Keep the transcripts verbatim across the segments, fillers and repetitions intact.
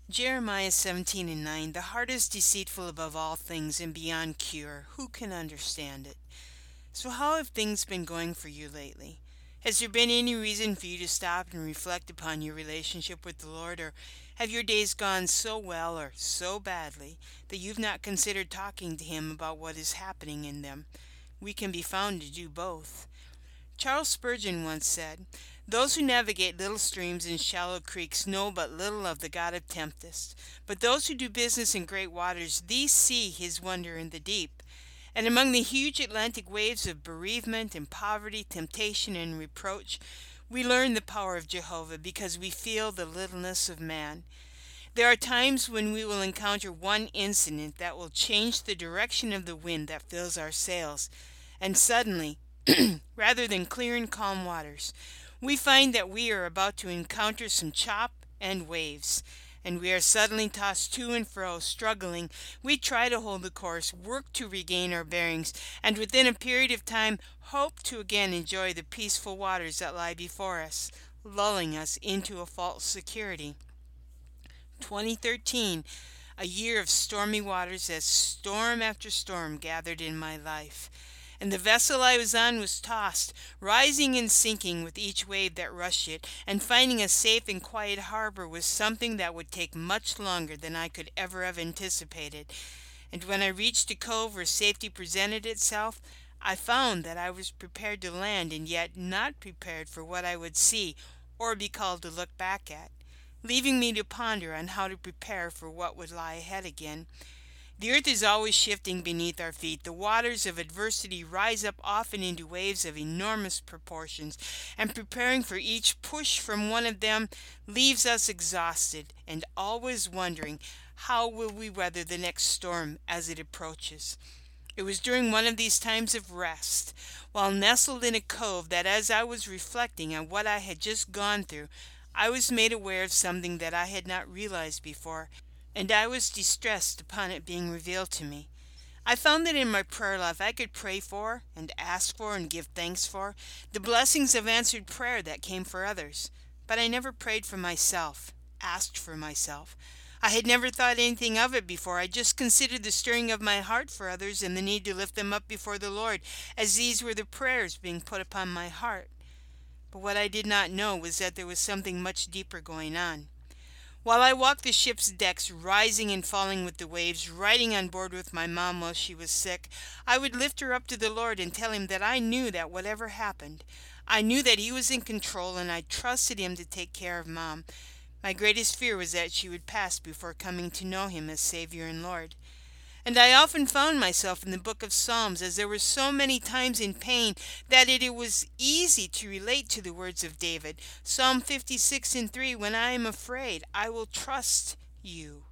Jeremiah seventeen and nine. The heart is deceitful above all things and beyond cure. Who can understand it? So, how have things been going for you lately? Has there been any reason for you to stop and reflect upon your relationship with the Lord, or have your days gone so well or so badly that you've not considered talking to Him about what is happening in them? We can be found to do both. Charles Spurgeon once said, "Those who navigate little streams and shallow creeks know but little of the God of tempests, but those who do business in great waters, these see His wonder in the deep." And among the huge Atlantic waves of bereavement and poverty, temptation and reproach, we learn the power of Jehovah because we feel the littleness of man. There are times when we will encounter one incident that will change the direction of the wind that fills our sails, and suddenly, rather than clear and calm waters, we find that we are about to encounter some chop and waves, and we are suddenly tossed to and fro, struggling. We try to hold the course, work to regain our bearings, and within a period of time hope to again enjoy the peaceful waters that lie before us, lulling us into a false security. twenty thirteen, a year of stormy waters as storm after storm gathered in my life. And the vessel I was on was tossed, rising and sinking with each wave that rushed it, and finding a safe and quiet harbor was something that would take much longer than I could ever have anticipated. And when I reached a cove where safety presented itself, I found that I was prepared to land and yet not prepared for what I would see or be called to look back at, leaving me to ponder on how to prepare for what would lie ahead again. The earth is always shifting beneath our feet. The waters of adversity rise up often into waves of enormous proportions, and preparing for each push from one of them leaves us exhausted and always wondering how will we weather the next storm as it approaches. It was during one of these times of rest, while nestled in a cove, that as I was reflecting on what I had just gone through, I was made aware of something that I had not realized before, and I was distressed upon it being revealed to me. I found that in my prayer life I could pray for and ask for and give thanks for the blessings of answered prayer that came for others, but I never prayed for myself, asked for myself. I had never thought anything of it before. I just considered the stirring of my heart for others and the need to lift them up before the Lord, as these were the prayers being put upon my heart. But what I did not know was that there was something much deeper going on. While I walked the ship's decks, rising and falling with the waves, riding on board with my mom while she was sick, I would lift her up to the Lord and tell Him that I knew that whatever happened, I knew that He was in control and I trusted Him to take care of Mom. My greatest fear was that she would pass before coming to know Him as Savior and Lord. And I often found myself in the book of Psalms, as there were so many times in pain that it, it was easy to relate to the words of David. Psalm fifty-six and three, "When I am afraid, I will trust you."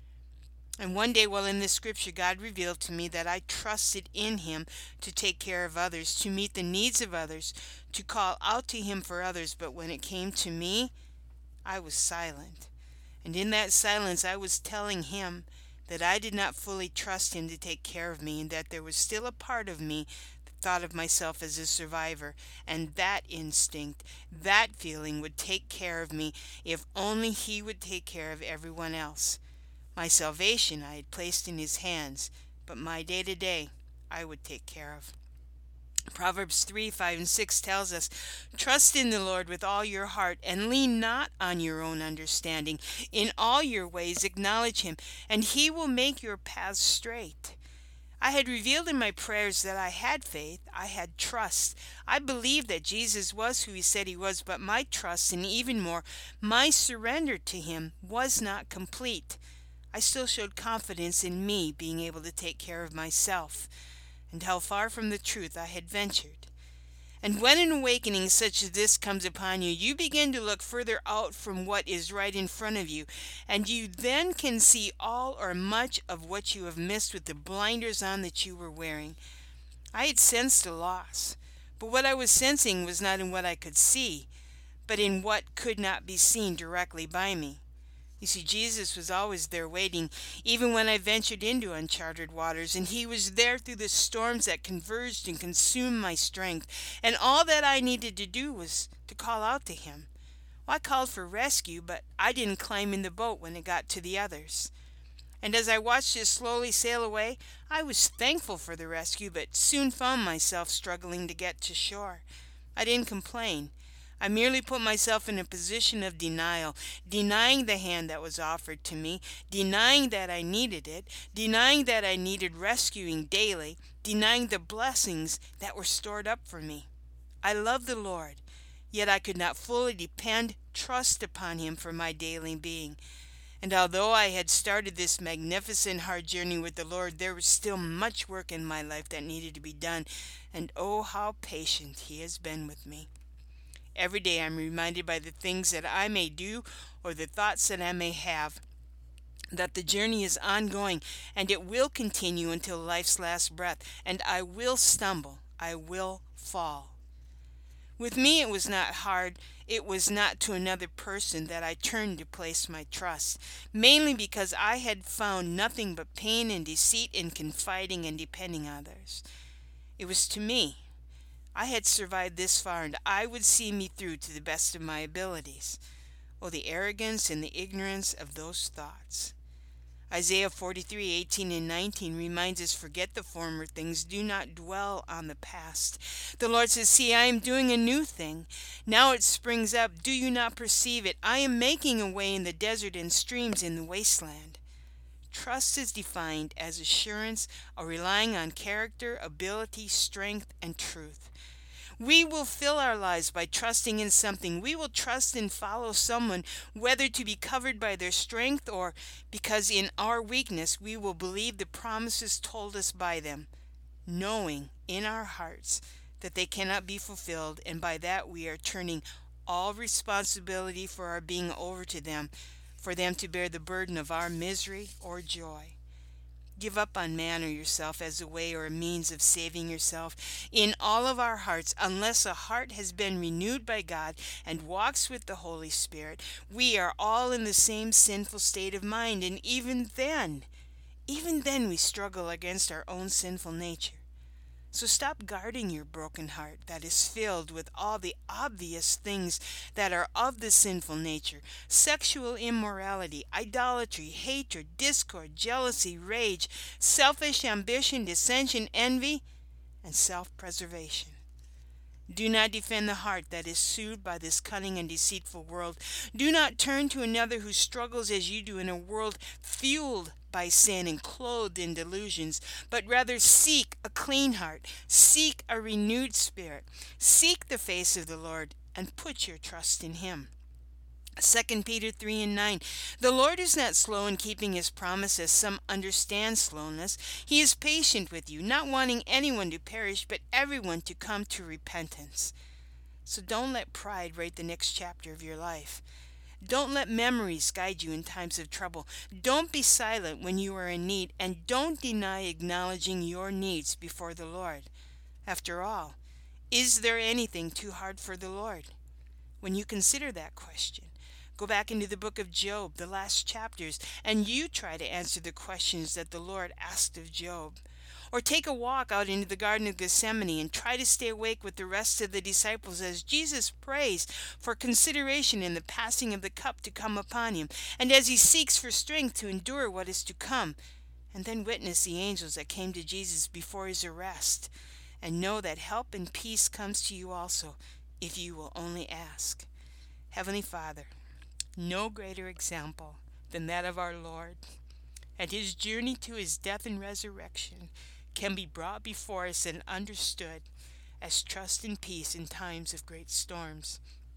And one day while in this scripture, God revealed to me that I trusted in Him to take care of others, to meet the needs of others, to call out to Him for others. But when it came to me, I was silent. And in that silence, I was telling Him that I did not fully trust Him to take care of me, and that there was still a part of me that thought of myself as a survivor, and that instinct, that feeling would take care of me if only He would take care of everyone else. My salvation I had placed in His hands, but my day-to-day I would take care of. Proverbs three, five, and six tells us, "Trust in the Lord with all your heart, and lean not on your own understanding. In all your ways acknowledge Him, and He will make your paths straight." I had revealed in my prayers that I had faith, I had trust. I believed that Jesus was who He said He was, but my trust, and even more, my surrender to Him, was not complete. I still showed confidence in me being able to take care of myself, and how far from the truth I had ventured. And when an awakening such as this comes upon you, you begin to look further out from what is right in front of you, and you then can see all or much of what you have missed with the blinders on that you were wearing. I had sensed a loss, but what I was sensing was not in what I could see, but in what could not be seen directly by me. You see, Jesus was always there waiting, even when I ventured into uncharted waters, and He was there through the storms that converged and consumed my strength, and all that I needed to do was to call out to Him. Well, I called for rescue, but I didn't climb in the boat when it got to the others. And as I watched it slowly sail away, I was thankful for the rescue, but soon found myself struggling to get to shore. I didn't complain. I merely put myself in a position of denial, denying the hand that was offered to me, denying that I needed it, denying that I needed rescuing daily, denying the blessings that were stored up for me. I love the Lord, yet I could not fully depend, trust upon Him for my daily being. And although I had started this magnificent hard journey with the Lord, there was still much work in my life that needed to be done, and oh, how patient He has been with me. Every day I'm reminded by the things that I may do or the thoughts that I may have that the journey is ongoing and it will continue until life's last breath, and I will stumble, I will fall. With me it was not hard, it was not to another person that I turned to place my trust, mainly because I had found nothing but pain and deceit in confiding and depending on others. It was to me. I had survived this far, and I would see me through to the best of my abilities. Oh, the arrogance and the ignorance of those thoughts. Isaiah forty-three, eighteen and nineteen reminds us, forget the former things, do not dwell on the past. The Lord says, see, I am doing a new thing. Now it springs up. Do you not perceive it? I am making a way in the desert and streams in the wasteland. Trust is defined as assurance or relying on character, ability, strength, and truth. We will fill our lives by trusting in something. We will trust and follow someone, whether to be covered by their strength or because in our weakness we will believe the promises told us by them, knowing in our hearts that they cannot be fulfilled, and by that we are turning all responsibility for our being over to them, for them to bear the burden of our misery or joy. Give up on man or yourself as a way or a means of saving yourself in all of our hearts. Unless a heart has been renewed by God and walks with the Holy Spirit, we are all in the same sinful state of mind, and even then, even then we struggle against our own sinful nature. So stop guarding your broken heart that is filled with all the obvious things that are of the sinful nature: sexual immorality, idolatry, hatred, discord, jealousy, rage, selfish ambition, dissension, envy, and self-preservation. Do not defend the heart that is soothed by this cunning and deceitful world. Do not turn to another who struggles as you do in a world fueled by sin and clothed in delusions, but rather seek a clean heart, seek a renewed spirit, seek the face of the Lord, and put your trust in Him. Second Peter three and nine. The Lord is not slow in keeping His promise, as some understand slowness. He is patient with you, not wanting anyone to perish, but everyone to come to repentance. So don't let pride write the next chapter of your life. Don't let memories guide you in times of trouble. Don't be silent when you are in need, and don't deny acknowledging your needs before the Lord. After all, is there anything too hard for the Lord? When you consider that question, go back into the book of Job, the last chapters, and you try to answer the questions that the Lord asked of Job. Or take a walk out into the Garden of Gethsemane and try to stay awake with the rest of the disciples as Jesus prays for consideration in the passing of the cup to come upon Him, and as He seeks for strength to endure what is to come. And then witness the angels that came to Jesus before His arrest, and know that help and peace comes to you also, if you will only ask. Heavenly Father, no greater example than that of our Lord, and His journey to His death and resurrection can be brought before us and understood as trust and peace in times of great storms.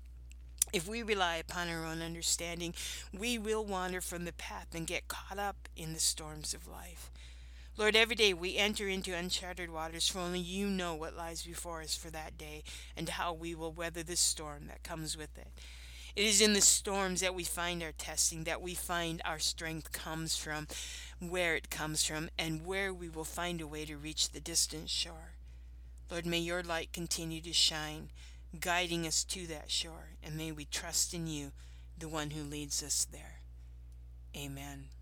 If we rely upon our own understanding, we will wander from the path and get caught up in the storms of life. Lord, every day we enter into uncharted waters, for only You know what lies before us for that day and how we will weather the storm that comes with it. It is in the storms that we find our testing, that we find our strength comes from, where it comes from, and where we will find a way to reach the distant shore. Lord, may Your light continue to shine, guiding us to that shore, and may we trust in You, the one who leads us there. Amen.